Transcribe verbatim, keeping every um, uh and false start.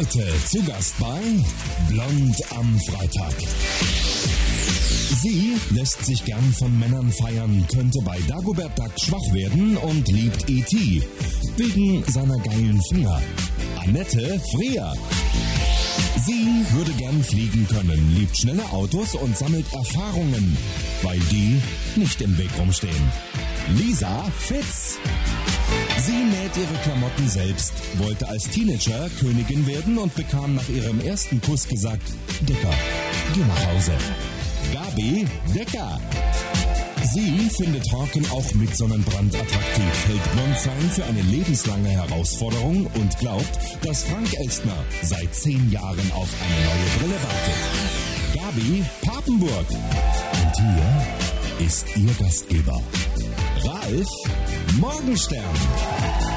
Heute zu Gast bei Blond am Freitag. Sie lässt sich gern von Männern feiern, könnte bei Dagobert Duck schwach werden und liebt E T wegen seiner geilen Finger. Annette Freer. Sie würde gern fliegen können, liebt schnelle Autos und sammelt Erfahrungen, weil die nicht im Weg rumstehen. Lisa Fitz. Sie näht ihre Klamotten selbst, wollte als Teenager Königin werden und bekam nach ihrem ersten Kuss gesagt: Dicker, geh nach Hause. Gabi Decker. Sie findet Hawken auch mit Sonnenbrand attraktiv, hält Blondsein für eine lebenslange Herausforderung und glaubt, dass Frank Elstner seit zehn Jahren auf eine neue Brille wartet. Gabi Papenburg. Und hier ist ihr Gastgeber, Ralf Morgenstern.